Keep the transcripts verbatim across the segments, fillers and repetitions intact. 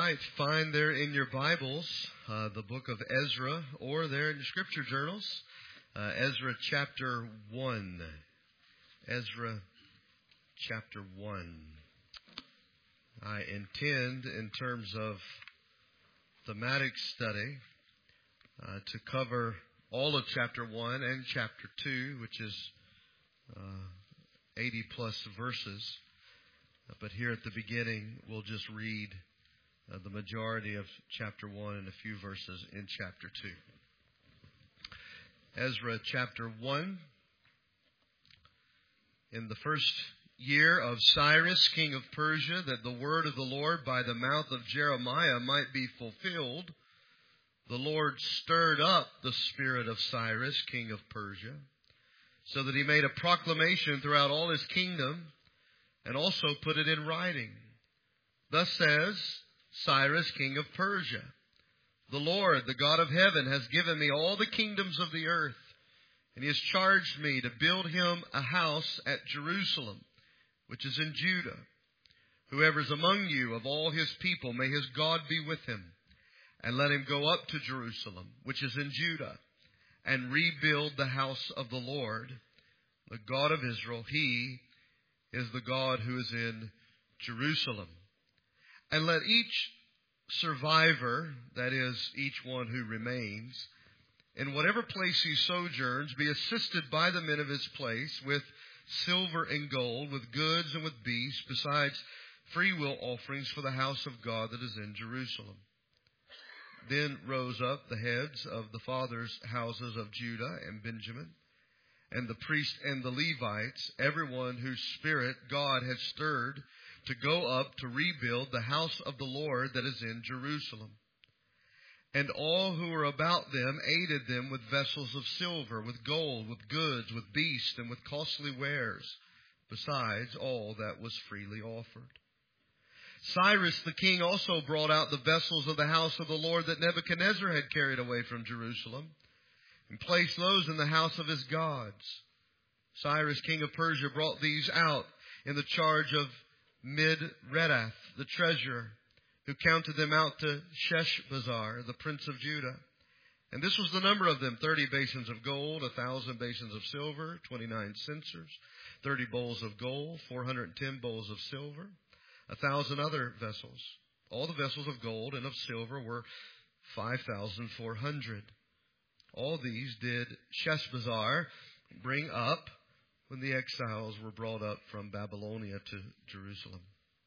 right, find there in your Bibles uh, the book of Ezra, or there in your scripture journals, uh, Ezra chapter one. Ezra chapter one. I intend, in terms of thematic study, uh, to cover all of chapter one and chapter two, which is uh, eighty plus verses. But here at the beginning, we'll just read uh, the majority of chapter one and a few verses in chapter two. Ezra chapter one. In the first year of Cyrus, king of Persia, that the word of the Lord by the mouth of Jeremiah might be fulfilled, the Lord stirred up the spirit of Cyrus, king of Persia, so that he made a proclamation throughout all his kingdom, and also put it in writing. Thus says Cyrus, king of Persia, the Lord, the God of heaven, has given me all the kingdoms of the earth, and he has charged me to build him a house at Jerusalem, which is in Judah. Whoever is among you of all his people, may his God be with him, and let him go up to Jerusalem, which is in Judah, and rebuild the house of the Lord, the God of Israel. He is the God who is in Jerusalem. And let each survivor, that is, each one who remains, in whatever place he sojourns, be assisted by the men of his place with silver and gold, with goods and with beasts, besides freewill offerings for the house of God that is in Jerusalem. Then rose up the heads of the fathers' houses of Judah and Benjamin, and the priests and the Levites, everyone whose spirit God had stirred to go up to rebuild the house of the Lord that is in Jerusalem. And all who were about them aided them with vessels of silver, with gold, with goods, with beasts, and with costly wares, besides all that was freely offered. Cyrus the king also brought out the vessels of the house of the Lord that Nebuchadnezzar had carried away from Jerusalem, and placed those in the house of his gods. Cyrus, king of Persia, brought these out in the charge of Mithredath, the treasurer, who counted them out to Sheshbazzar, the prince of Judah. And this was the number of them: thirty basins of gold, a thousand basins of silver, twenty-nine censers, thirty bowls of gold, four hundred and ten bowls of silver, a thousand other vessels. All the vessels of gold and of silver were five thousand four hundred. All these did Sheshbazzar bring up when the exiles were brought up from Babylonia to Jerusalem.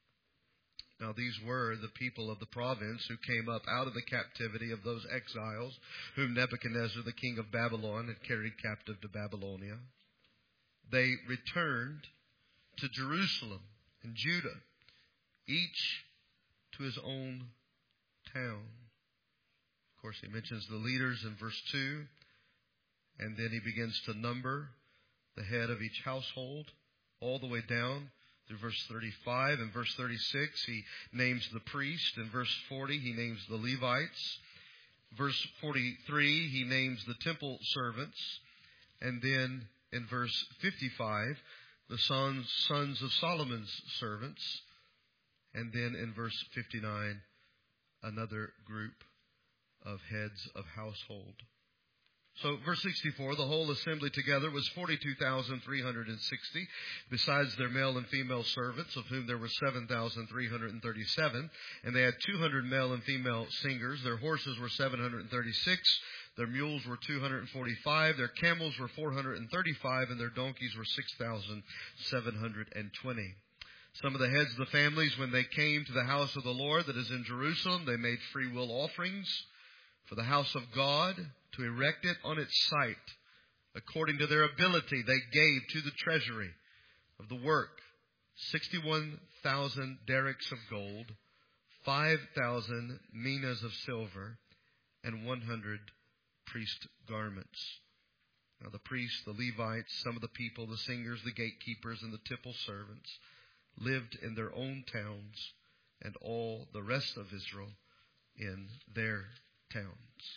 Now these were the people of the province who came up out of the captivity of those exiles whom Nebuchadnezzar, the king of Babylon, had carried captive to Babylonia. They returned to Jerusalem and Judah, each to his own town. Of course, he mentions the leaders in verse two, and then he begins to number the head of each household all the way down through verse thirty-five. In verse thirty-six, he names the priest. In verse forty, he names the Levites. Verse forty-three, he names the temple servants. And then in verse fifty-five, the sons, sons of Solomon's servants. And then in verse fifty-nine, another group of heads of household. So verse sixty-four, the whole assembly together was forty-two thousand three hundred sixty, besides their male and female servants, of whom there were seven thousand three hundred thirty-seven. And they had two hundred male and female singers. Their horses were seven hundred thirty-six. Their mules were two hundred forty-five. Their camels were four hundred thirty-five. And their donkeys were six thousand seven hundred twenty. Some of the heads of the families, when they came to the house of the Lord that is in Jerusalem, they made free will offerings for the house of God, to erect it on its site. According to their ability, they gave to the treasury of the work sixty-one thousand derricks of gold, five thousand minas of silver, and one hundred priest garments. Now the priests, the Levites, some of the people, the singers, the gatekeepers, and the temple servants lived in their own towns, and all the rest of Israel in their towns.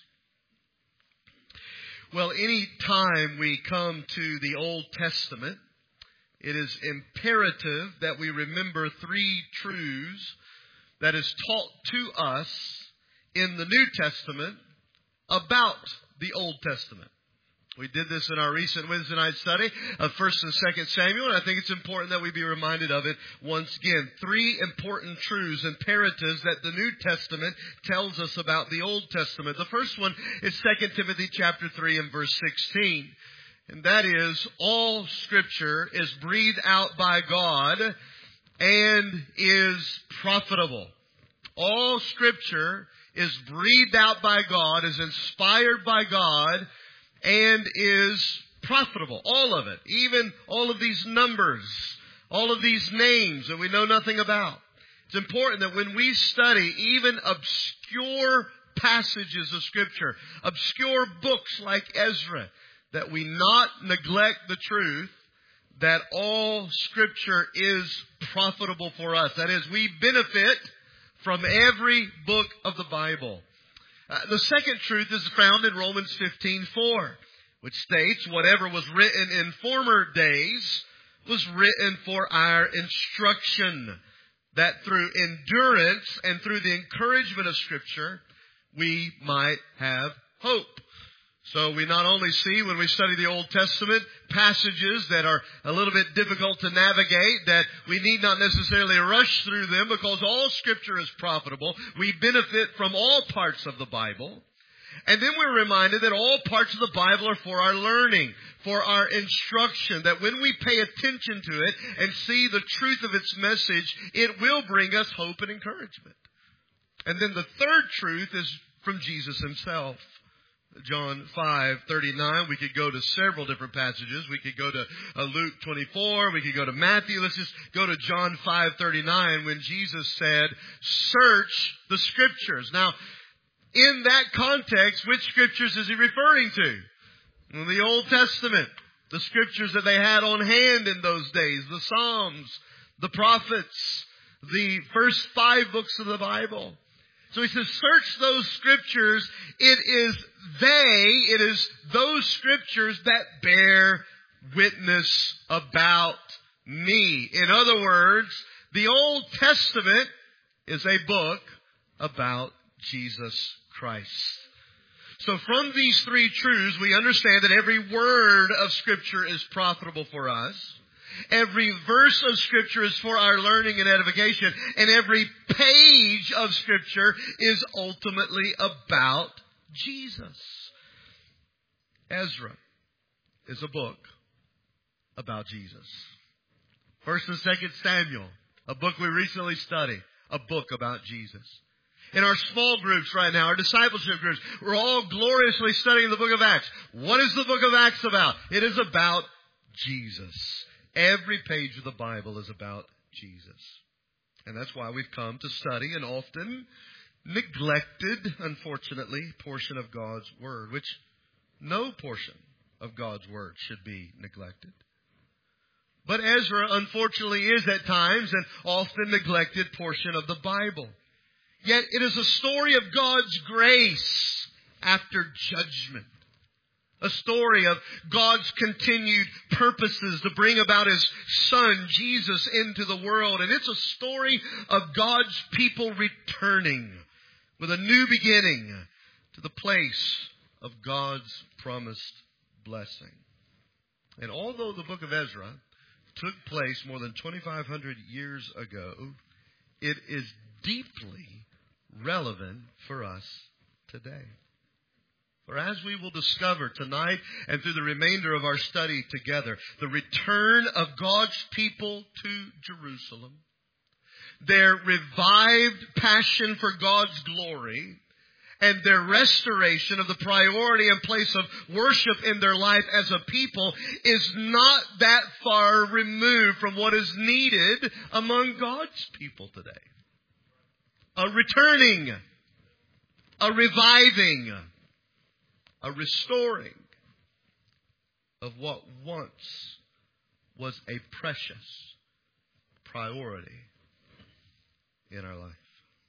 Well, any time we come to the Old Testament, it is imperative that we remember three truths that is taught to us in the New Testament about the Old Testament. We did this in our recent Wednesday night study of First and Second Samuel, and I think it's important that we be reminded of it once again. Three important truths, imperatives that the New Testament tells us about the Old Testament. The first one is Second Timothy chapter three and verse sixteen. And that is, all Scripture is breathed out by God and is profitable. All Scripture is breathed out by God, is inspired by God, and is profitable. All of it. Even all of these numbers, all of these names that we know nothing about. It's important that when we study even obscure passages of Scripture, obscure books like Ezra, that we not neglect the truth that all Scripture is profitable for us. That is, we benefit from every book of the Bible. Uh, the second truth is found in Romans fifteen four, which states, whatever was written in former days was written for our instruction, that through endurance and through the encouragement of Scripture, we might have hope. So we not only see when we study the Old Testament passages that are a little bit difficult to navigate, that we need not necessarily rush through them because all Scripture is profitable. We benefit from all parts of the Bible. And then we're reminded that all parts of the Bible are for our learning, for our instruction, that when we pay attention to it and see the truth of its message, it will bring us hope and encouragement. And then the third truth is from Jesus Himself. John five thirty-nine. We could go to several different passages. We could go to uh, Luke twenty-four. We could go to Matthew. Let's just go to John five thirty-nine when Jesus said, "Search the Scriptures." Now, in that context, which Scriptures is He referring to? In the Old Testament. The Scriptures that they had on hand in those days. The Psalms, the Prophets, the first five books of the Bible. So He says, search those Scriptures. It is they, it is those Scriptures that bear witness about me. In other words, the Old Testament is a book about Jesus Christ. So from these three truths, we understand that every word of Scripture is profitable for us. Every verse of Scripture is for our learning and edification. And every page of Scripture is ultimately about Jesus. Ezra is a book about Jesus. First and Second Samuel, a book we recently studied, a book about Jesus. In our small groups right now, our discipleship groups, we're all gloriously studying the book of Acts. What is the book of Acts about? It is about Jesus. Every page of the Bible is about Jesus. And that's why we've come to study an often neglected, unfortunately, portion of God's Word, which no portion of God's Word should be neglected. But Ezra, unfortunately, is at times an often neglected portion of the Bible. Yet it is a story of God's grace after judgment. A story of God's continued purposes to bring about His Son, Jesus, into the world. And it's a story of God's people returning with a new beginning to the place of God's promised blessing. And although the book of Ezra took place more than twenty-five hundred years ago, it is deeply relevant for us today. For as we will discover tonight and through the remainder of our study together, the return of God's people to Jerusalem, their revived passion for God's glory, and their restoration of the priority and place of worship in their life as a people is not that far removed from what is needed among God's people today. A returning, a reviving, a restoring of what once was a precious priority in our life.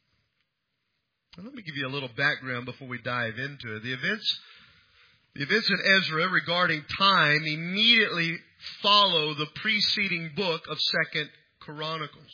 Now, let me give you a little background before we dive into it. The events, the events in Ezra regarding time immediately follow the preceding book of Second Chronicles.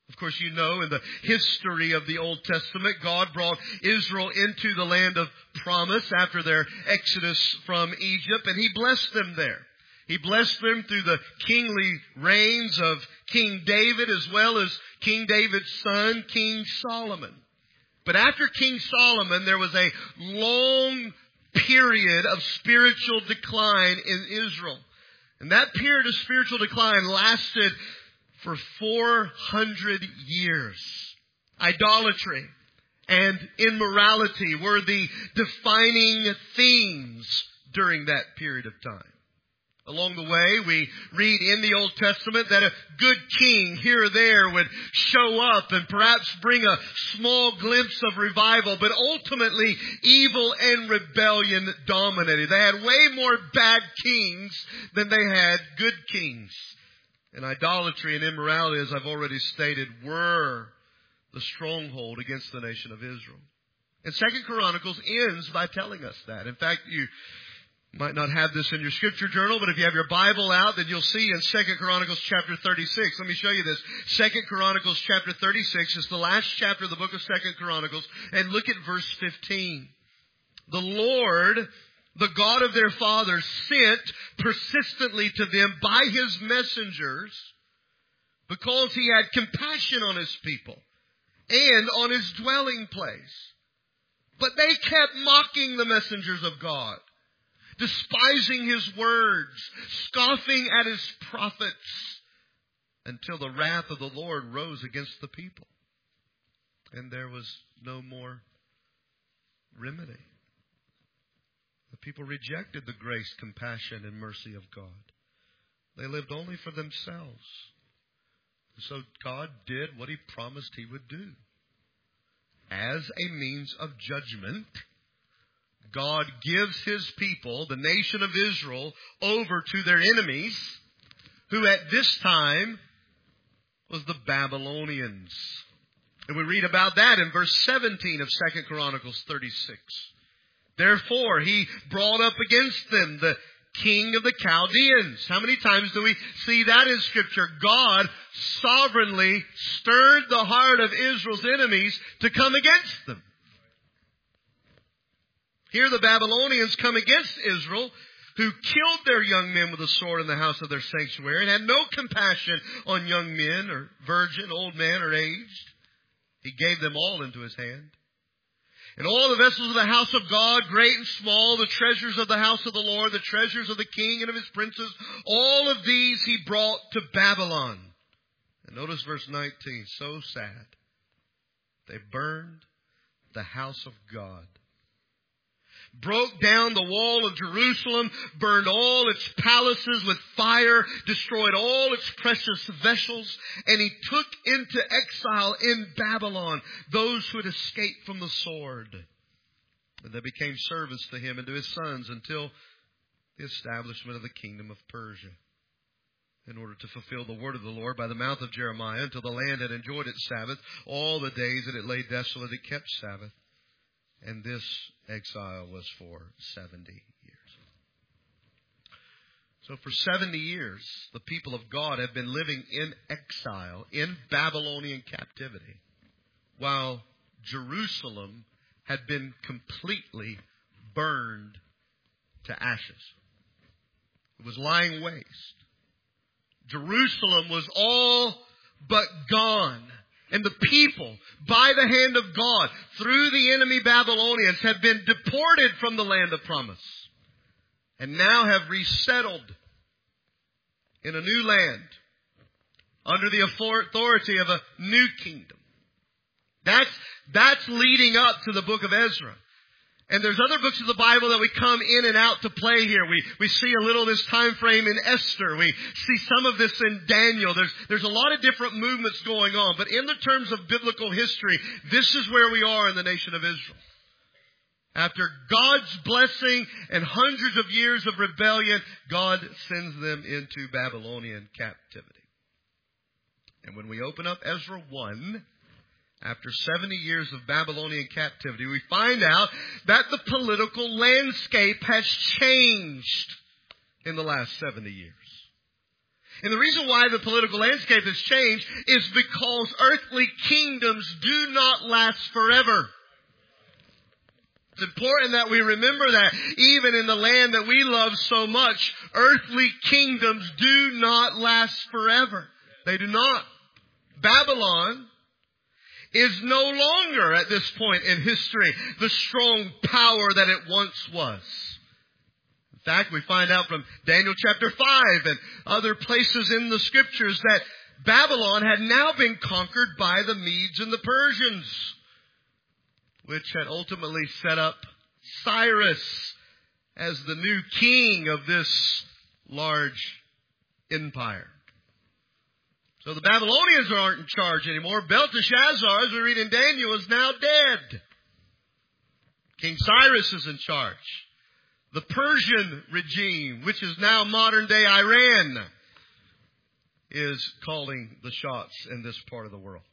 Of course, you know, in the history of the Old Testament, God brought Israel into the land of promise after their exodus from Egypt, and He blessed them there. He blessed them through the kingly reigns of King David as well as King David's son, King Solomon. But after King Solomon, there was a long period of spiritual decline in Israel. And that period of spiritual decline lasted for four hundred years. Idolatry and immorality were the defining themes during that period of time. Along the way, we read in the Old Testament that a good king here or there would show up and perhaps bring a small glimpse of revival, but ultimately evil and rebellion dominated. They had way more bad kings than they had good kings. And idolatry and immorality, as I've already stated, were the stronghold against the nation of Israel. And Second Chronicles ends by telling us that. In fact, you might not have this in your scripture journal, but if you have your Bible out, then you'll see in Second Chronicles chapter thirty-six. Let me show you this. Second Chronicles chapter thirty-six is the last chapter of the book of Second Chronicles. And look at verse fifteen. The Lord, the God of their fathers, sent persistently to them by His messengers because He had compassion on His people and on His dwelling place. But they kept mocking the messengers of God, despising His words, scoffing at His prophets, until the wrath of the Lord rose against the people. And there was no more remedy. The people rejected the grace, compassion, and mercy of God. They lived only for themselves. So God did what He promised He would do. As a means of judgment, God gives His people, the nation of Israel, over to their enemies, who at this time was the Babylonians. And we read about that in verse seventeen of Second Chronicles thirty-six. Therefore, He brought up against them the king of the Chaldeans. How many times do we see that in Scripture? God sovereignly stirred the heart of Israel's enemies to come against them. Here the Babylonians come against Israel, who killed their young men with a sword in the house of their sanctuary and had no compassion on young men or virgin, old man or aged. He gave them all into His hand. And all the vessels of the house of God, great and small, the treasures of the house of the Lord, the treasures of the king and of his princes, all of these He brought to Babylon. And notice verse nineteen, so sad. They burned the house of God, broke down the wall of Jerusalem, burned all its palaces with fire, destroyed all its precious vessels, and He took into exile in Babylon those who had escaped from the sword. And they became servants to him and to his sons until the establishment of the kingdom of Persia, in order to fulfill the word of the Lord by the mouth of Jeremiah, until the land had enjoyed its Sabbath. All the days that it lay desolate, it kept Sabbath. And this exile was for seventy years. So for seventy years, the people of God have been living in exile, in Babylonian captivity, while Jerusalem had been completely burned to ashes. It was lying waste. Jerusalem was all but gone. And the people, by the hand of God, through the enemy Babylonians, have been deported from the land of promise, and now have resettled in a new land under the authority of a new kingdom. That's, that's leading up to the book of Ezra. And there's other books of the Bible that we come in and out to play here. We we see a little of this time frame in Esther. We see some of this in Daniel. There's there's a lot of different movements going on. But in the terms of biblical history, this is where we are in the nation of Israel. After God's blessing and hundreds of years of rebellion, God sends them into Babylonian captivity. And when we open up Ezra one, after seventy years of Babylonian captivity, we find out that the political landscape has changed in the last seventy years. And the reason why the political landscape has changed is because earthly kingdoms do not last forever. It's important that we remember that even in the land that we love so much, earthly kingdoms do not last forever. They do not. Babylon is no longer at this point in history the strong power that it once was. In fact, we find out from Daniel chapter five and other places in the scriptures that Babylon had now been conquered by the Medes and the Persians, which had ultimately set up Cyrus as the new king of this large empire. So the Babylonians aren't in charge anymore. Belteshazzar, as we read in Daniel, is now dead. King Cyrus is in charge. The Persian regime, which is now modern-day Iran, is calling the shots in this part of the world.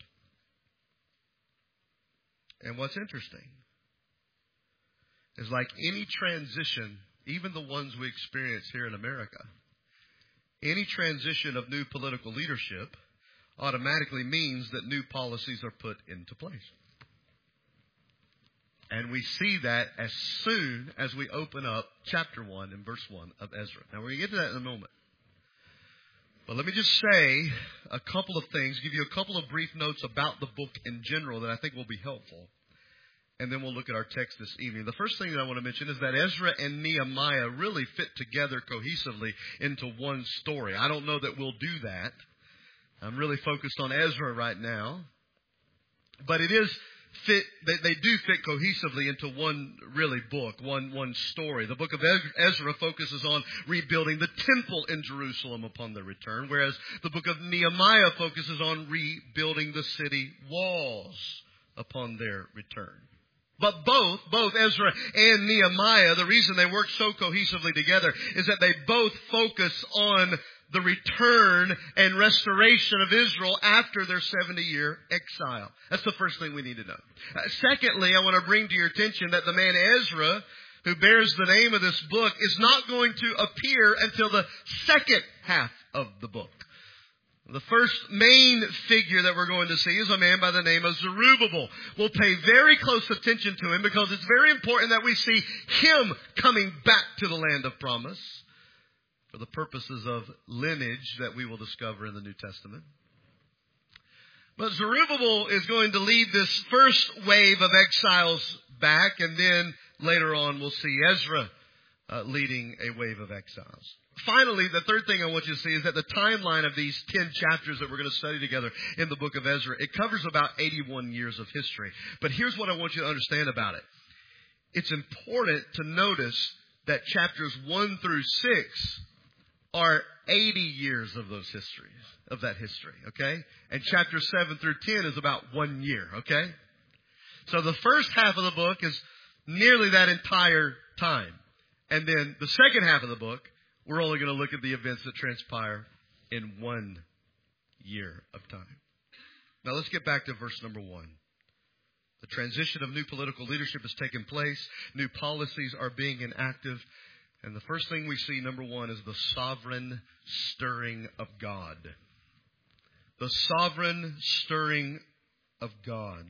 And what's interesting is, like any transition, even the ones we experience here in America, any transition of new political leadership automatically means that new policies are put into place. And we see that as soon as we open up chapter one and verse one of Ezra. Now, we're going to get to that in a moment. But let me just say a couple of things, give you a couple of brief notes about the book in general that I think will be helpful. And then we'll look at our text this evening. The first thing that I want to mention is that Ezra and Nehemiah really fit together cohesively into one story. I don't know that we'll do that. I'm really focused on Ezra right now. But it is fit, they, they do fit cohesively into one really book, one, one story. The book of Ezra focuses on rebuilding the temple in Jerusalem upon their return, whereas the book of Nehemiah focuses on rebuilding the city walls upon their return. But both, both Ezra and Nehemiah, the reason they work so cohesively together is that they both focus on the return and restoration of Israel after their seventy-year exile. That's the first thing we need to know. Uh, secondly, I want to bring to your attention that the man Ezra, who bears the name of this book, is not going to appear until the second half of the book. The first main figure that we're going to see is a man by the name of Zerubbabel. We'll pay very close attention to him because it's very important that we see him coming back to the land of promise for the purposes of lineage that we will discover in the New Testament. But Zerubbabel is going to lead this first wave of exiles back, and then later on we'll see Ezra uh, leading a wave of exiles. Finally, the third thing I want you to see is that the timeline of these ten chapters that we're going to study together in the book of Ezra, it covers about eighty-one years of history. But here's what I want you to understand about it. It's important to notice that chapters one through six are eighty years of those histories, of that history, okay? And chapters seven through ten is about one year, okay? So the first half of the book is nearly that entire time. And then the second half of the book, we're only going to look at the events that transpire in one year of time. Now let's get back to verse number one. The transition of new political leadership has taken place. New policies are being enacted. And the first thing we see, number one, is the sovereign stirring of God. The sovereign stirring of God.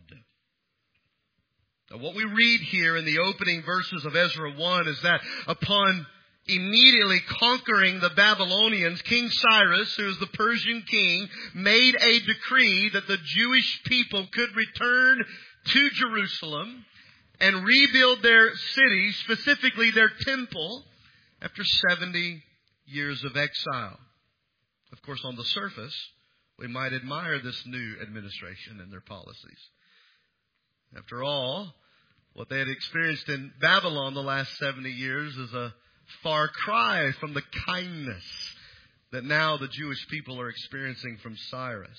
Now, what we read here in the opening verses of Ezra one is that upon immediately conquering the Babylonians, King Cyrus, who is the Persian king, made a decree that the Jewish people could return to Jerusalem and rebuild their city, specifically their temple, after seventy years of exile. Of course, on the surface, we might admire this new administration and their policies. After all, what they had experienced in Babylon the last seventy years is a far cry from the kindness that now the Jewish people are experiencing from Cyrus.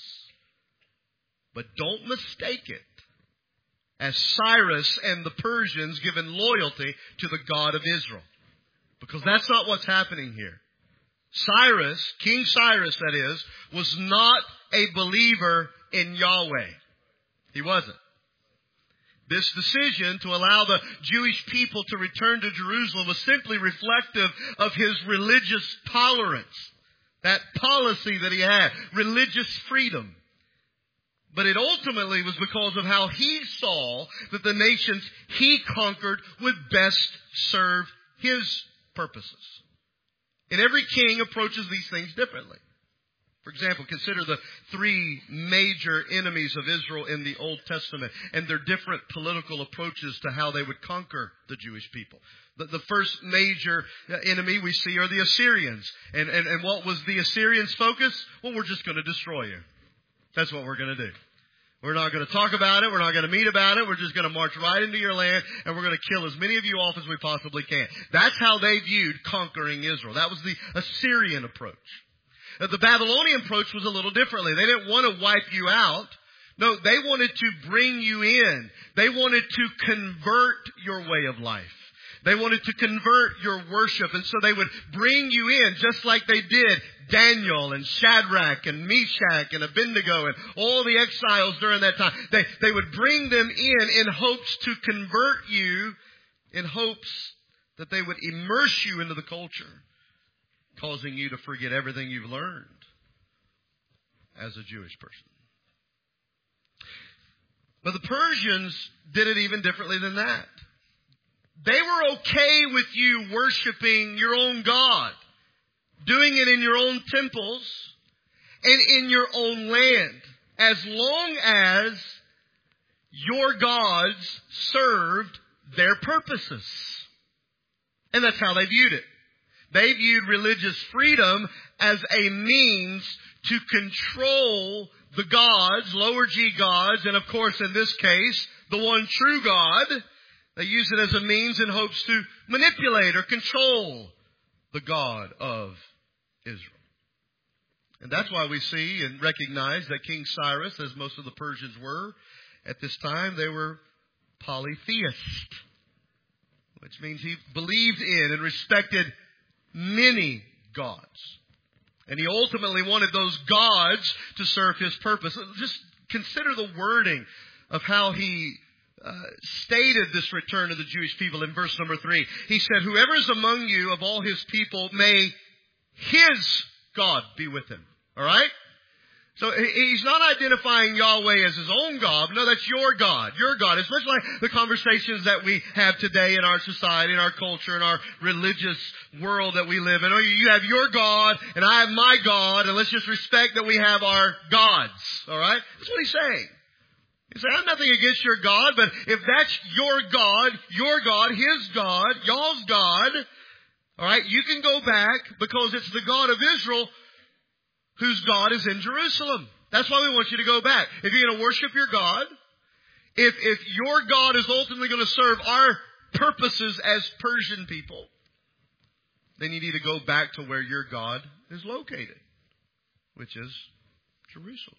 But don't mistake it as Cyrus and the Persians given loyalty to the God of Israel. Because that's not what's happening here. Cyrus, King Cyrus that is, was not a believer in Yahweh. He wasn't. This decision to allow the Jewish people to return to Jerusalem was simply reflective of his religious tolerance. that policy that he had, religious freedom. But it ultimately was because of how he saw that the nations he conquered would best serve his purposes. And every king approaches these things differently. For example, consider the three major enemies of Israel in the Old Testament and their different political approaches to how they would conquer the Jewish people. The, the first major enemy we see are the Assyrians. And, and, and what was the Assyrians' focus? Well, we're just going to destroy you. That's what we're going to do. We're not going to talk about it. We're not going to meet about it. We're just going to march right into your land, and we're going to kill as many of you off as we possibly can. That's how they viewed conquering Israel. That was the Assyrian approach. The Babylonian approach was a little differently. They didn't want to wipe you out. No, they wanted to bring you in. They wanted to convert your way of life. They wanted to convert your worship. And so they would bring you in just like they did Daniel and Shadrach and Meshach and Abednego and all the exiles during that time. They, they would bring them in in hopes to convert you, in hopes that they would immerse you into the culture, causing you to forget everything you've learned as a Jewish person. But the Persians did it even differently than that. They were okay with you worshiping your own God, doing it in your own temples and in your own land, as long as your gods served their purposes. And that's how they viewed it. They viewed religious freedom as a means to control the gods, lower G gods, and of course in this case, the one true God. They use it as a means in hopes to manipulate or control the God of Israel. And that's why we see and recognize that King Cyrus, as most of the Persians were at this time, they were polytheist, which means he believed in and respected many gods. And he ultimately wanted those gods to serve his purpose. Just consider the wording of how he uh, stated this return of the Jewish people in verse number three. He said, "Whoever is among you of all his people, may his God be with him." All right? So he's not identifying Yahweh as his own God. No, that's your God. Your God. It's much like the conversations that we have today in our society, in our culture, in our religious world that we live in. Oh, you have your God and I have my God, and let's just respect that we have our gods. All right? That's what he's saying. He said, I have nothing against your God, but if that's your God, your God, his God, y'all's God, all right, you can go back because it's the God of Israel whose God is in Jerusalem. That's why we want you to go back. If you're going to worship your God, if, if your God is ultimately going to serve our purposes as Persian people, then you need to go back to where your God is located, which is Jerusalem.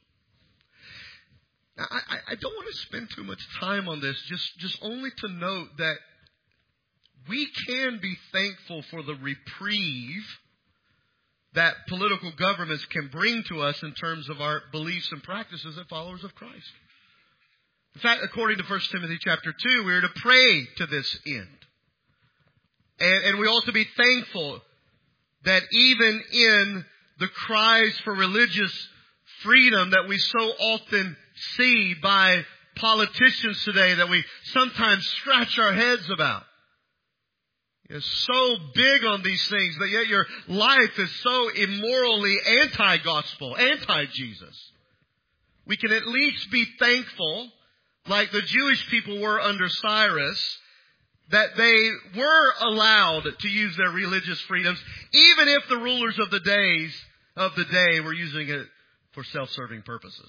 Now, I, I don't want to spend too much time on this, just, just only to note that we can be thankful for the reprieve that political governments can bring to us in terms of our beliefs and practices as followers of Christ. In fact, according to First Timothy chapter two, we are to pray to this end. And, and we ought to be thankful that even in the cries for religious freedom that we so often see by politicians today, that we sometimes scratch our heads about. You're so big on these things, but yet your life is so immorally anti-gospel, anti-Jesus. We can at least be thankful, like the Jewish people were under Cyrus, that they were allowed to use their religious freedoms, even if the rulers of the days of the day were using it for self-serving purposes.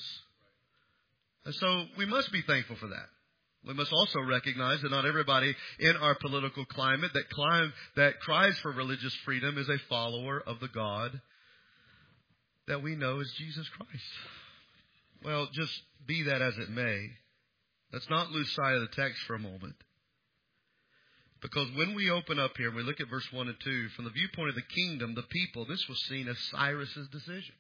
And so we must be thankful for that. We must also recognize that not everybody in our political climate that climb, that cries for religious freedom is a follower of the God that we know as Jesus Christ. Well, just be that as it may, let's not lose sight of the text for a moment. Because when we open up here and we look at verse one and two, from the viewpoint of the kingdom, the people, this was seen as Cyrus's decision.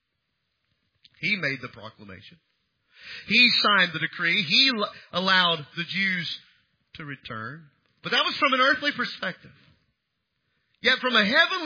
He made the proclamation. He signed the decree. He allowed the Jews to return. But that was from an earthly perspective. Yet from a heavenly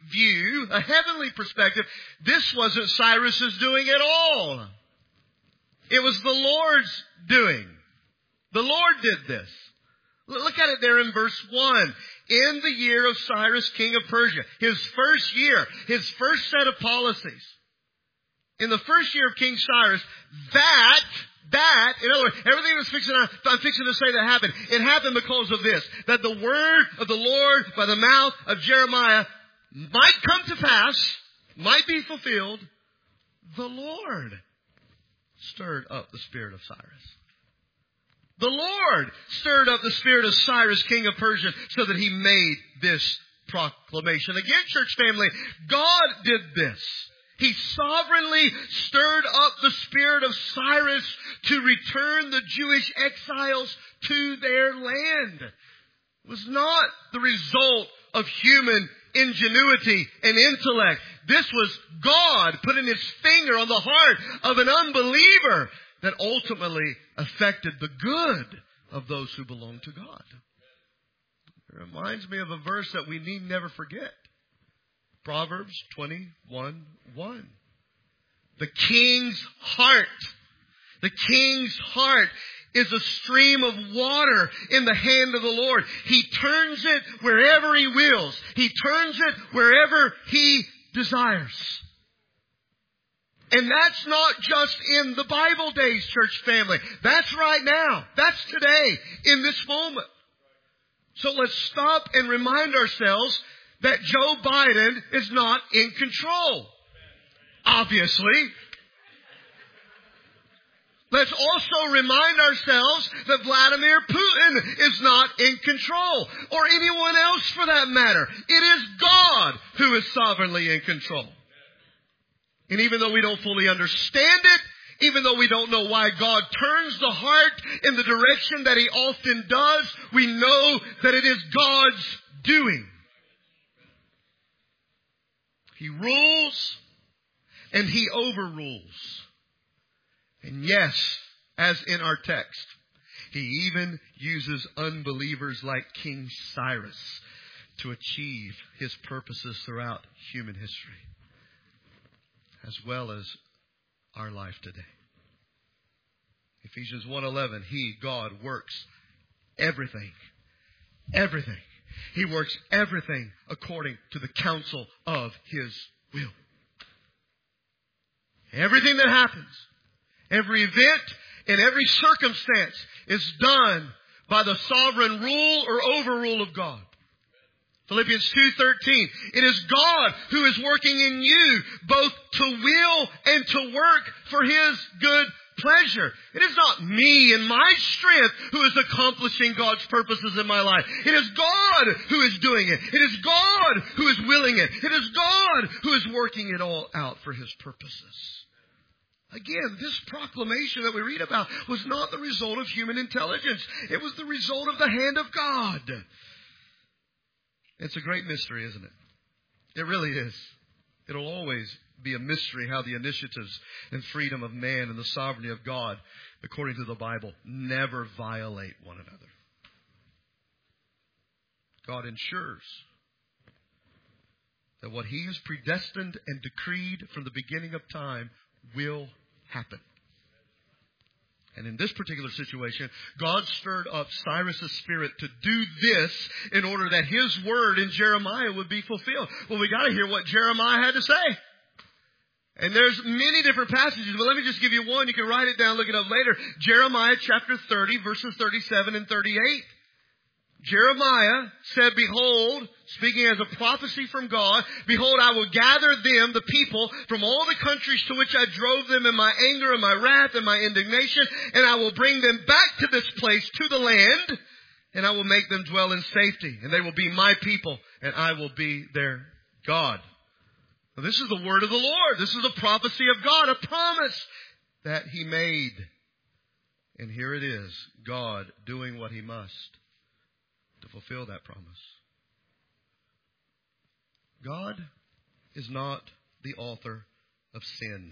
view, a heavenly perspective, this wasn't Cyrus's doing at all. It was the Lord's doing. The Lord did this. Look at it there in verse one. In the year of Cyrus, king of Persia, his first year, his first set of policies. In the first year of King Cyrus, that, that, in other words, everything that's fixing, I'm fixing to say that happened, it happened because of this, that the word of the Lord by the mouth of Jeremiah might come to pass, might be fulfilled. The Lord stirred up the spirit of Cyrus. The Lord stirred up the spirit of Cyrus, king of Persia, so that he made this proclamation. Again, church family, God did this. He sovereignly stirred up the spirit of Cyrus to return the Jewish exiles to their land. It was not the result of human ingenuity and intellect. This was God putting His finger on the heart of an unbeliever that ultimately affected the good of those who belong to God. It reminds me of a verse that we need never forget. Proverbs twenty-one one. The king's heart, the king's heart is a stream of water in the hand of the Lord. He turns it wherever He wills. He turns it wherever He desires. And that's not just in the Bible days, church family. That's right now. That's today, in this moment. So let's stop and remind ourselves that Joe Biden is not in control. Obviously. Let's also remind ourselves that Vladimir Putin is not in control, or anyone else for that matter. It is God who is sovereignly in control. And even though we don't fully understand it, even though we don't know why God turns the heart in the direction that He often does, we know that it is God's doing. He rules and He overrules. And yes, as in our text, He even uses unbelievers like King Cyrus to achieve His purposes throughout human history, as well as our life today. Ephesians one eleven, He, God, works everything, everything. He works everything according to the counsel of His will. Everything that happens, every event and every circumstance is done by the sovereign rule or overrule of God. Philippians two thirteen. It is God who is working in you both to will and to work for His good pleasure. It is not me and my strength who is accomplishing God's purposes in my life. It is God who is doing it. It is God who is willing it. It is God who is working it all out for His purposes. Again, this proclamation that we read about was not the result of human intelligence. It was the result of the hand of God. It's a great mystery, isn't it? It really is. It'll always be a mystery how the initiatives and freedom of man and the sovereignty of God, according to the Bible, never violate one another. God ensures that what He has predestined and decreed from the beginning of time will happen. And in this particular situation, God stirred up Cyrus' spirit to do this in order that his word in Jeremiah would be fulfilled. Well, we got to hear what Jeremiah had to say. And there's many different passages, but let me just give you one. You can write it down, look it up later. Jeremiah chapter thirty, verses thirty-seven and thirty-eight. Jeremiah said, behold, speaking as a prophecy from God, behold, I will gather them, the people, from all the countries to which I drove them in my anger and my wrath and my indignation, and I will bring them back to this place, to the land, and I will make them dwell in safety, and they will be my people, and I will be their God. Now, this is the word of the Lord. This is a prophecy of God, a promise that He made. And here it is, God doing what He must to fulfill that promise. God is not the author of sin,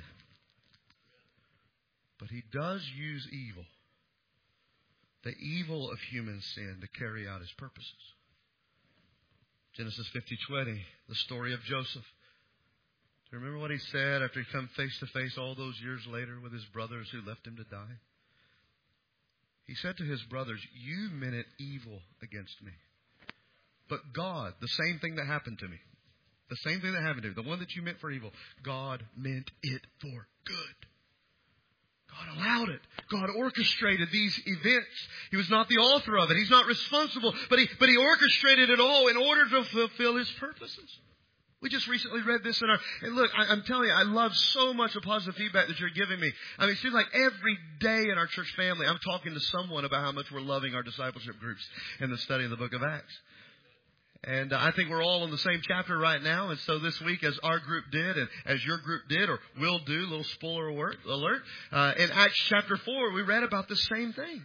but He does use evil, the evil of human sin, to carry out His purposes. Genesis fifty twenty, the story of Joseph. Do you remember what he said after he come face to face all those years later with his brothers who left him to die? He said to his brothers, you meant it evil against me. But God, the same thing that happened to me, the same thing that happened to me, the one that you meant for evil, God meant it for good. God allowed it. God orchestrated these events. He was not the author of it. He's not responsible, but he, but he orchestrated it all in order to fulfill His purposes. We just recently read this in our, and look, I, I'm telling you, I love so much the positive feedback that you're giving me. I mean, it seems like every day in our church family, I'm talking to someone about how much we're loving our discipleship groups and the study of the book of Acts. And uh, I think we're all in the same chapter right now. And so this week, as our group did, and as your group did, or will do, little spoiler alert, alert uh, in Acts chapter four, we read about the same thing.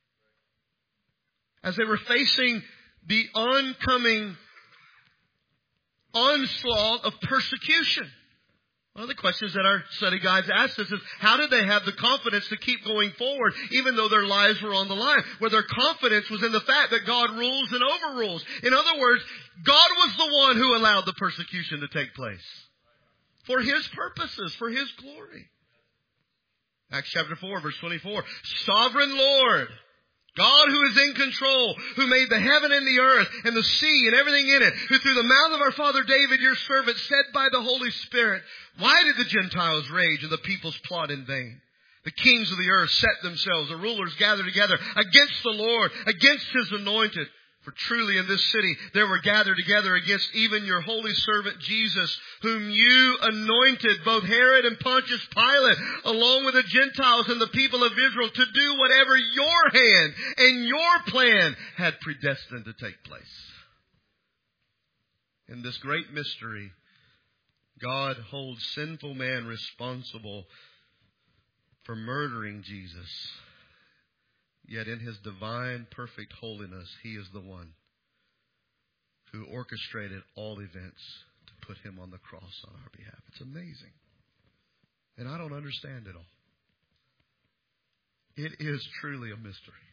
As they were facing the oncoming onslaught of persecution. One of the questions that our study guides asked us is, how did they have the confidence to keep going forward even though their lives were on the line? Where their confidence was in the fact that God rules and overrules. In other words, God was the one who allowed the persecution to take place. For His purposes, for His glory. Acts chapter four, verse twenty-four. Sovereign Lord, God who is in control, who made the heaven and the earth and the sea and everything in it, who through the mouth of our father David, your servant, said by the Holy Spirit, why did the Gentiles rage and the peoples plot in vain? The kings of the earth set themselves, the rulers gather together against the Lord, against His anointed. For truly in this city there were gathered together against even your holy servant Jesus, whom you anointed, both Herod and Pontius Pilate, along with the Gentiles and the people of Israel, to do whatever your hand and your plan had predestined to take place. In this great mystery, God holds sinful man responsible for murdering Jesus. Yet in His divine, perfect holiness, He is the one who orchestrated all events to put Him on the cross on our behalf. It's amazing. And I don't understand it all. It is truly a mystery.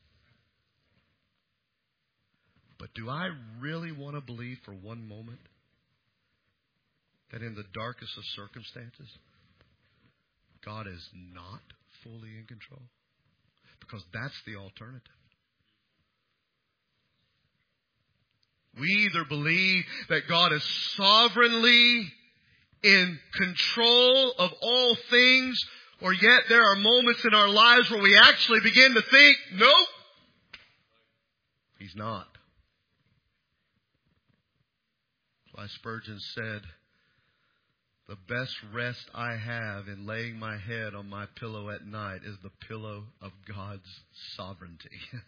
But do I really want to believe for one moment that in the darkest of circumstances, God is not fully in control? Because that's the alternative. We either believe that God is sovereignly in control of all things, or yet there are moments in our lives where we actually begin to think, nope, He's not. That's why Spurgeon said, the best rest I have in laying my head on my pillow at night is the pillow of God's sovereignty.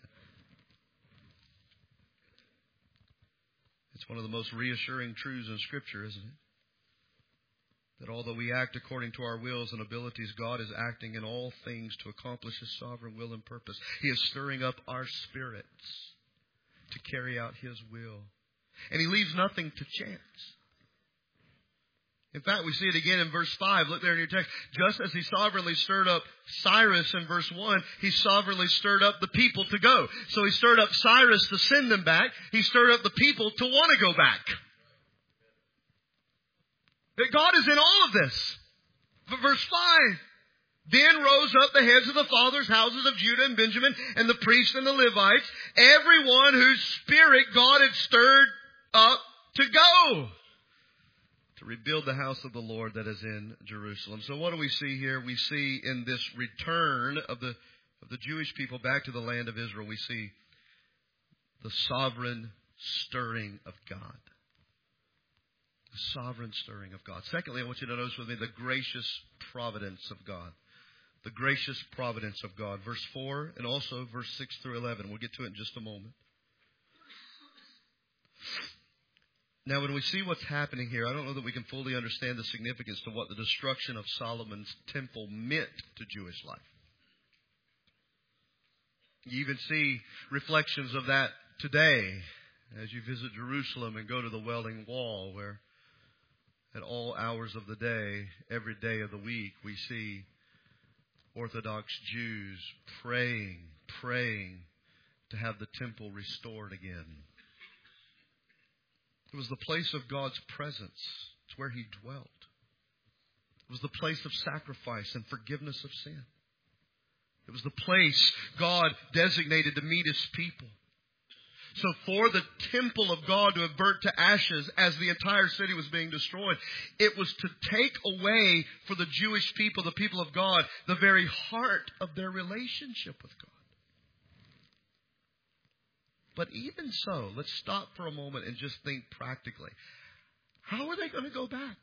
It's one of the most reassuring truths in Scripture, isn't it? That although we act according to our wills and abilities, God is acting in all things to accomplish His sovereign will and purpose. He is stirring up our spirits to carry out His will. And He leaves nothing to chance. In fact, we see it again in verse five. Look there in your text. Just as He sovereignly stirred up Cyrus in verse one, He sovereignly stirred up the people to go. So He stirred up Cyrus to send them back. He stirred up the people to want to go back. That God is in all of this. But verse five. Then rose up the heads of the fathers' houses of Judah and Benjamin, and the priests and the Levites, everyone whose spirit God had stirred up to go. To rebuild the house of the Lord that is in Jerusalem. So what do we see here? We see in this return of the of the Jewish people back to the land of Israel, we see the sovereign stirring of God. The sovereign stirring of God. Secondly, I want you to notice with me the gracious providence of God. The gracious providence of God. Verse four and also verse six through eleven. We'll get to it in just a moment. Now, when we see what's happening here, I don't know that we can fully understand the significance to what the destruction of Solomon's temple meant to Jewish life. You even see reflections of that today as you visit Jerusalem and go to the Wailing Wall, where at all hours of the day, every day of the week, we see Orthodox Jews praying, praying to have the temple restored again. It was the place of God's presence. It's where He dwelt. It was the place of sacrifice and forgiveness of sin. It was the place God designated to meet His people. So for the temple of God to have burnt to ashes as the entire city was being destroyed, it was to take away for the Jewish people, the people of God, the very heart of their relationship with God. But even so, let's stop for a moment and just think practically. How are they going to go back?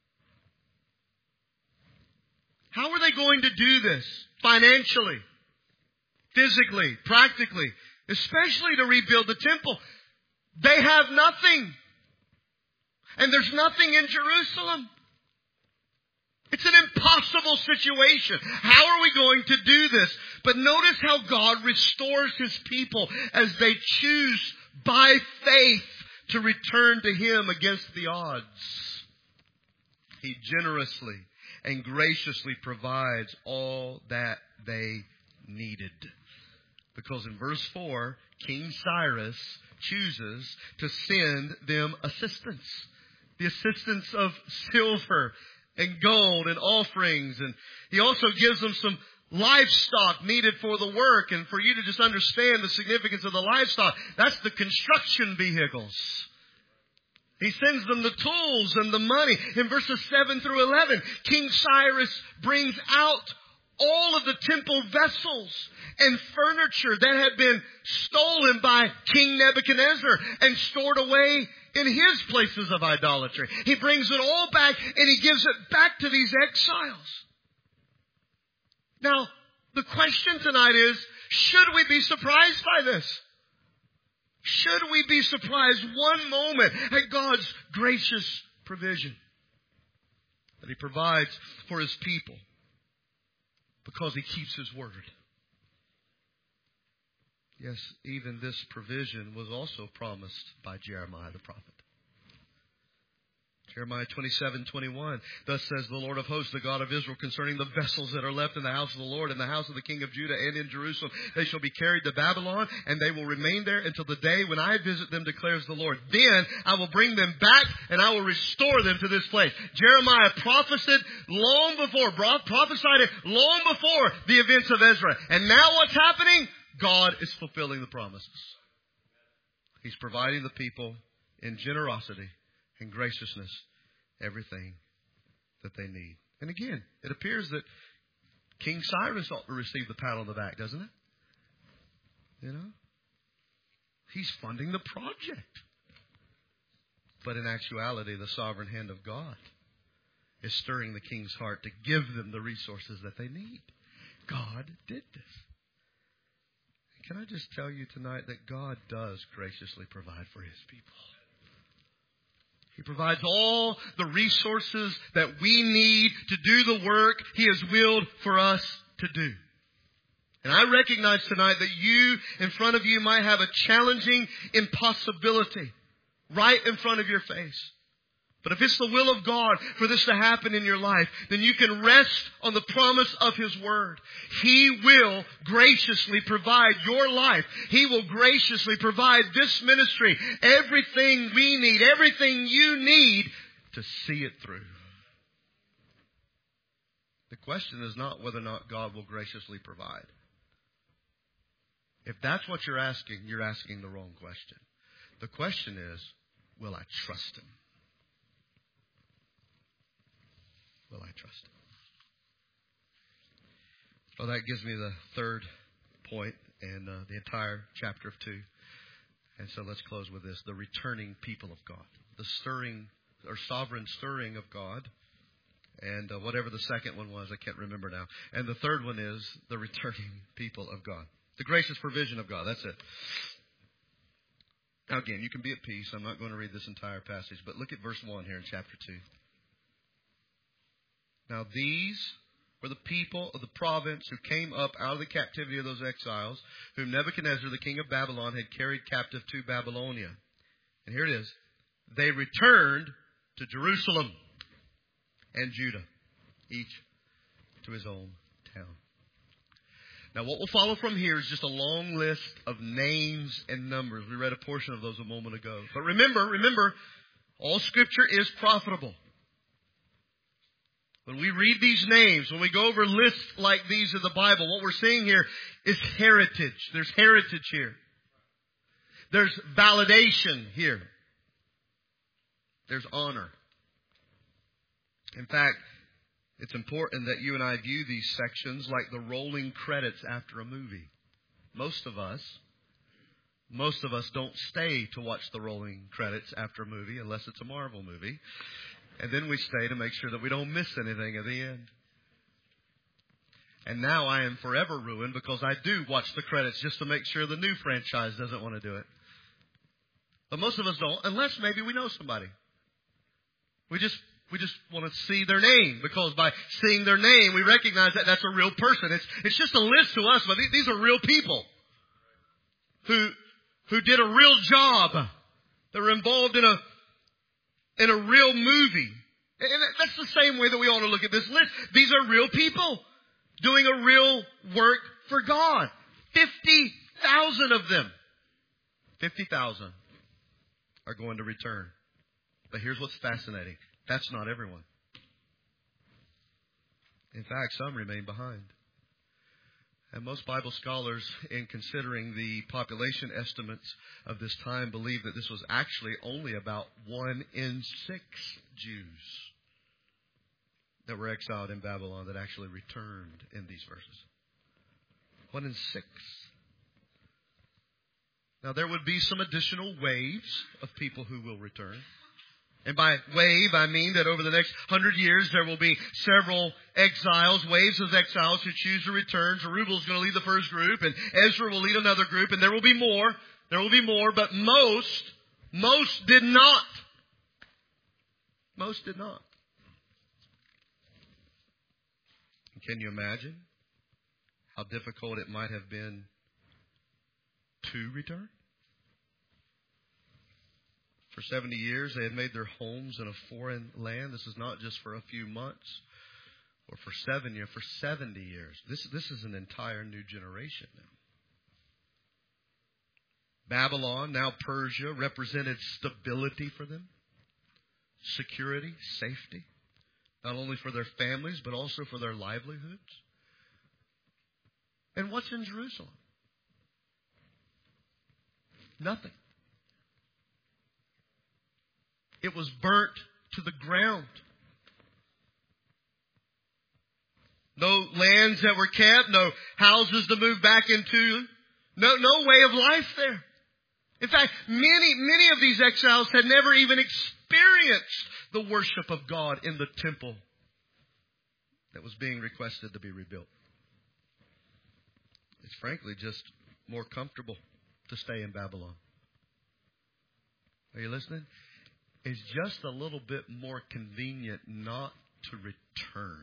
How are they going to do this financially, physically, practically, especially to rebuild the temple? They have nothing. And there's nothing in Jerusalem. It's an impossible situation. How are we going to do this? But notice how God restores His people as they choose by faith to return to Him against the odds. He generously and graciously provides all that they needed. Because in verse four, King Cyrus chooses to send them assistance. The assistance of silver and gold and offerings. And He also gives them some livestock needed for the work. And for you to just understand the significance of the livestock, that's the construction vehicles. He sends them the tools and the money. In verses seven through eleven, King Cyrus brings out all of the temple vessels and furniture that had been stolen by King Nebuchadnezzar and stored away in his places of idolatry. He brings it all back and he gives it back to these exiles. Now, the question tonight is, should we be surprised by this? Should we be surprised one moment at God's gracious provision that He provides for His people because He keeps His word? Yes, even this provision was also promised by Jeremiah the prophet. Jeremiah twenty-seven twenty-one. Thus says the Lord of hosts, the God of Israel, concerning the vessels that are left in the house of the Lord, in the house of the king of Judah, and in Jerusalem. They shall be carried to Babylon, and they will remain there until the day when I visit them, declares the Lord. Then I will bring them back, and I will restore them to this place. Jeremiah prophesied long before, prophesied it long before the events of Ezra. And now what's happening? God is fulfilling the promises. He's providing the people in generosity and graciousness everything that they need. And again, it appears that King Cyrus ought to receive the pat on the back, doesn't it? You know? He's funding the project. But in actuality, the sovereign hand of God is stirring the king's heart to give them the resources that they need. God did this. Can I just tell you tonight that God does graciously provide for His people? He provides all the resources that we need to do the work He has willed for us to do. And I recognize tonight that you, in front of you, might have a challenging impossibility right in front of your face. But if it's the will of God for this to happen in your life, then you can rest on the promise of His Word. He will graciously provide your life. He will graciously provide this ministry, everything we need, everything you need to see it through. The question is not whether or not God will graciously provide. If that's what you're asking, you're asking the wrong question. The question is, will I trust Him? Will I trust Him? Well, that gives me the third point in uh, the entire chapter of two. And so let's close with this. The returning people of God. The stirring or sovereign stirring of God. And uh, whatever the second one was, I can't remember now. And the third one is the returning people of God. The gracious provision of God. That's it. Now again, you can be at peace. I'm not going to read this entire passage. But look at verse one here in chapter two. Now these were the people of the province who came up out of the captivity of those exiles, whom Nebuchadnezzar, the king of Babylon, had carried captive to Babylonia. And here it is. They returned to Jerusalem and Judah, each to his own town. Now, what will follow from here is just a long list of names and numbers. We read a portion of those a moment ago. But remember, remember, all Scripture is profitable. When we read these names, when we go over lists like these in the Bible, what we're seeing here is heritage. There's heritage here. There's validation here. There's honor. In fact, it's important that you and I view these sections like the rolling credits after a movie. Most of us, most of us don't stay to watch the rolling credits after a movie unless it's a Marvel movie. And then we stay to make sure that we don't miss anything at the end. And now I am forever ruined because I do watch the credits just to make sure the new franchise doesn't want to do it. But most of us don't, unless maybe we know somebody. We just we just want to see their name, because by seeing their name, we recognize that that's a real person. It's it's just a list to us, but these are real people who who did a real job. That were involved in a in a real movie. And that's the same way that we ought to look at this list. These are real people doing a real work for God. fifty thousand of them. fifty thousand are going to return. But here's what's fascinating. That's not everyone. In fact, some remain behind. And most Bible scholars, in considering the population estimates of this time, believe that this was actually only about one in six Jews that were exiled in Babylon that actually returned in these verses. One in six. Now, there would be some additional waves of people who will return. And by wave, I mean that over the next hundred years, there will be several exiles, waves of exiles who choose to return. Zerubbabel is going to lead the first group, and Ezra will lead another group, and there will be more. There will be more, but most, most did not. Most did not. Can you imagine how difficult it might have been to return? For seventy years, they had made their homes in a foreign land. This is not just for a few months or for seven years, for seventy years. This, this is an entire new generation now. Babylon, now Persia, represented stability for them, security, safety, not only for their families, but also for their livelihoods. And what's in Jerusalem? Nothing. It was burnt to the ground. No lands that were kept, no houses to move back into, no, no way of life there. In fact, many, many of these exiles had never even experienced the worship of God in the temple that was being requested to be rebuilt. It's frankly just more comfortable to stay in Babylon. Are you listening? It's just a little bit more convenient not to return.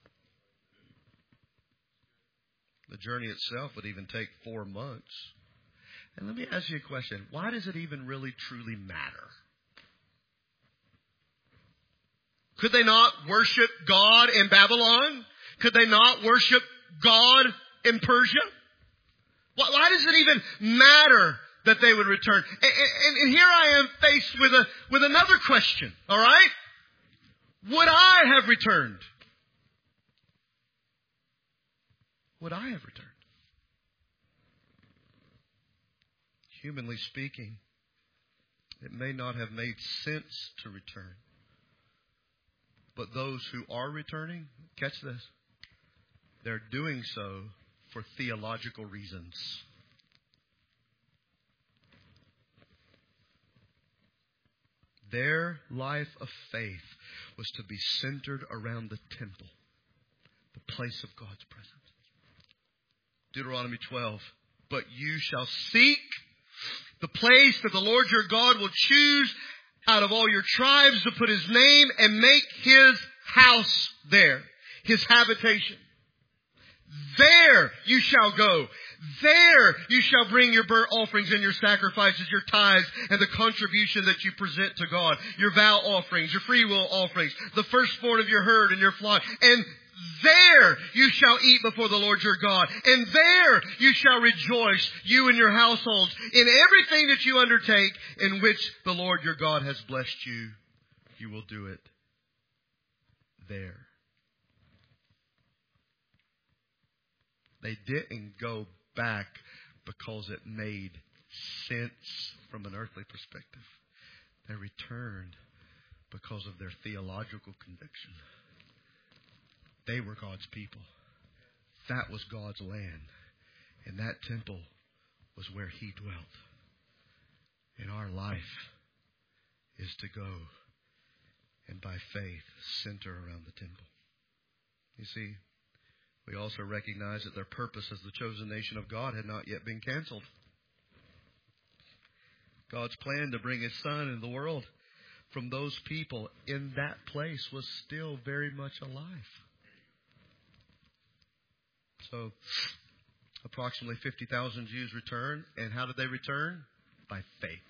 The journey itself would even take four months. And let me ask you a question. Why does it even really truly matter? Could they not worship God in Babylon? Could they not worship God in Persia? Why does it even matter that they would return? And, and, and here I am faced with a with another question. All right? Would I have returned? Would I have returned? Humanly speaking, it may not have made sense to return. But those who are returning, catch this, they're doing so for theological reasons. Their life of faith was to be centered around the temple, the place of God's presence. Deuteronomy twelve, but you shall seek the place that the Lord your God will choose out of all your tribes to put His name and make His house there, His habitation. There you shall go. There you shall bring your burnt offerings and your sacrifices, your tithes, and the contribution that you present to God, your vow offerings, your free will offerings, the firstborn of your herd and your flock. And There you shall eat before the Lord your God, and there you shall rejoice, you and your households, in everything that you undertake, in which the Lord your God has blessed you. You will do it there. They didn't go back because it made sense from an earthly perspective. They returned because of their theological conviction. They were God's people. That was God's land. And that temple was where He dwelt. And our life is to go and by faith center around the temple. You see, we also recognize that their purpose as the chosen nation of God had not yet been canceled. God's plan to bring His Son into the world from those people in that place was still very much alive. So, approximately fifty thousand Jews returned. And how did they return? By faith.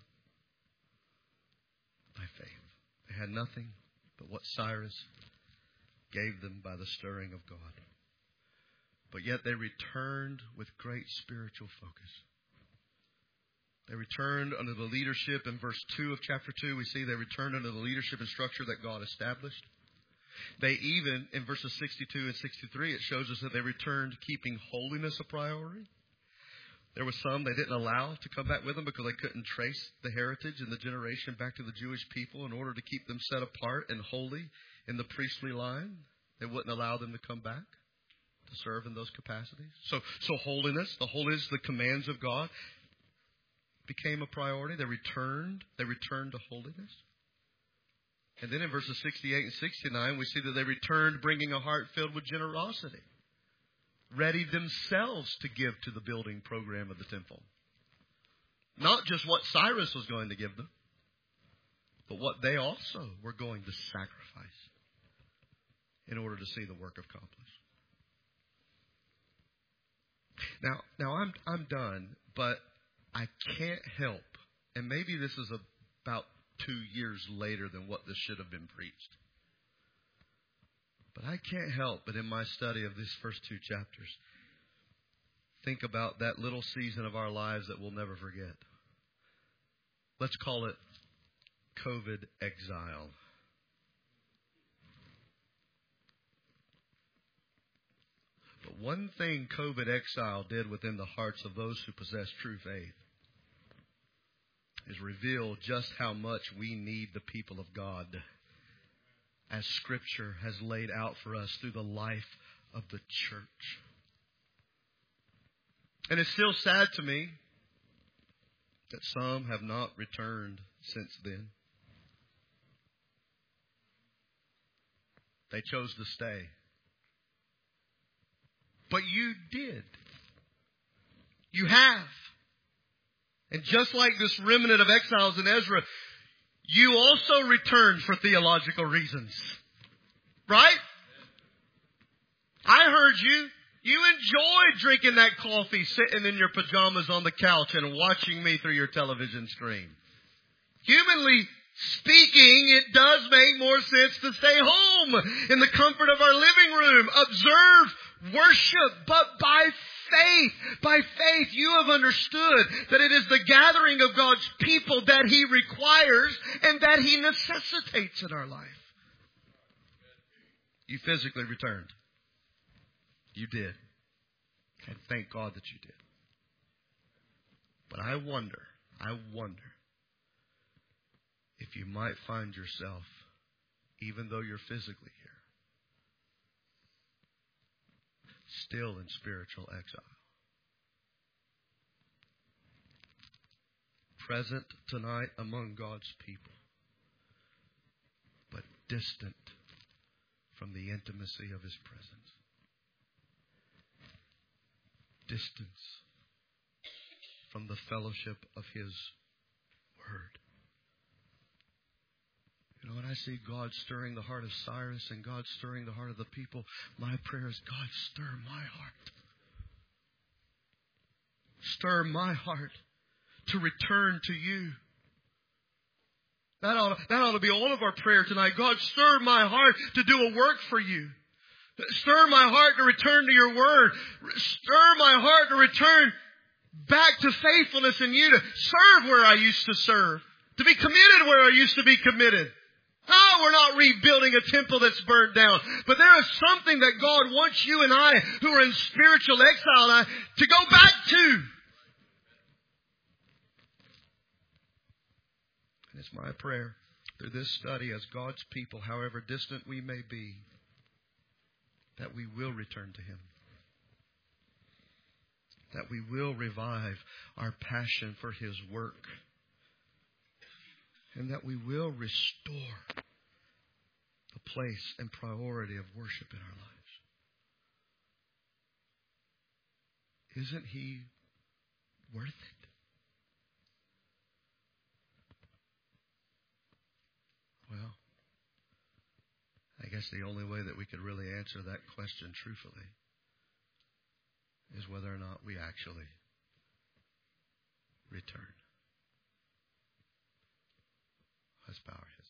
By faith. They had nothing but what Cyrus gave them by the stirring of God. But yet they returned with great spiritual focus. They returned under the leadership. In verse two of chapter two, we see they returned under the leadership and structure that God established. They even, in verses sixty-two and sixty-three, it shows us that they returned keeping holiness a priority. There were some they didn't allow to come back with them because they couldn't trace the heritage and the generation back to the Jewish people in order to keep them set apart and holy in the priestly line. They wouldn't allow them to come back to serve in those capacities. So, so holiness, the holiness, the commands of God became a priority. They returned. They returned to holiness. And then in verses sixty-eight and sixty-nine, we see that they returned bringing a heart filled with generosity, ready themselves to give to the building program of the temple. Not just what Cyrus was going to give them, but what they also were going to sacrifice in order to see the work accomplished. Now, now I'm I'm done, but I can't help, and maybe this is about two years later than what this should have been preached. But I can't help but in my study of these first two chapters think about that little season of our lives that we'll never forget. Let's call it COVID exile. But one thing COVID exile did within the hearts of those who possess true faith is reveal just how much we need the people of God, as Scripture has laid out for us through the life of the church. And it's still sad to me that some have not returned since then. They chose to stay. But you did. You have. And just like this remnant of exiles in Ezra, you also returned for theological reasons. Right? I heard you. You enjoyed drinking that coffee, sitting in your pajamas on the couch and watching me through your television screen. Humanly speaking, it does make more sense to stay home in the comfort of our living room, observe worship, but by faith, by faith, you have understood that it is the gathering of God's people that He requires and that He necessitates in our life. You physically returned. You did. And thank God that you did. But I wonder, I wonder if you might find yourself, even though you're physically here, still in spiritual exile. Present tonight among God's people, but distant from the intimacy of His presence. Distance from the fellowship of His Word. You know, when I see God stirring the heart of Cyrus and God stirring the heart of the people, my prayer is, God, stir my heart. Stir my heart to return to You. That ought, to, that ought to be all of our prayer tonight. God, stir my heart to do a work for You. Stir my heart to return to your word. Stir my heart to return back to faithfulness in you, to serve where I used to serve, to be committed where I used to be committed. No, we're not rebuilding a temple that's burnt down. But there is something that God wants you and I, who are in spiritual exile, uh, to go back to. And it's my prayer through this study as God's people, however distant we may be, that we will return to Him. That we will revive our passion for His work. And that we will restore the place and priority of worship in our lives. Isn't He worth it? Well, I guess the only way that we could really answer that question truthfully is whether or not we actually return. Let's bow our heads.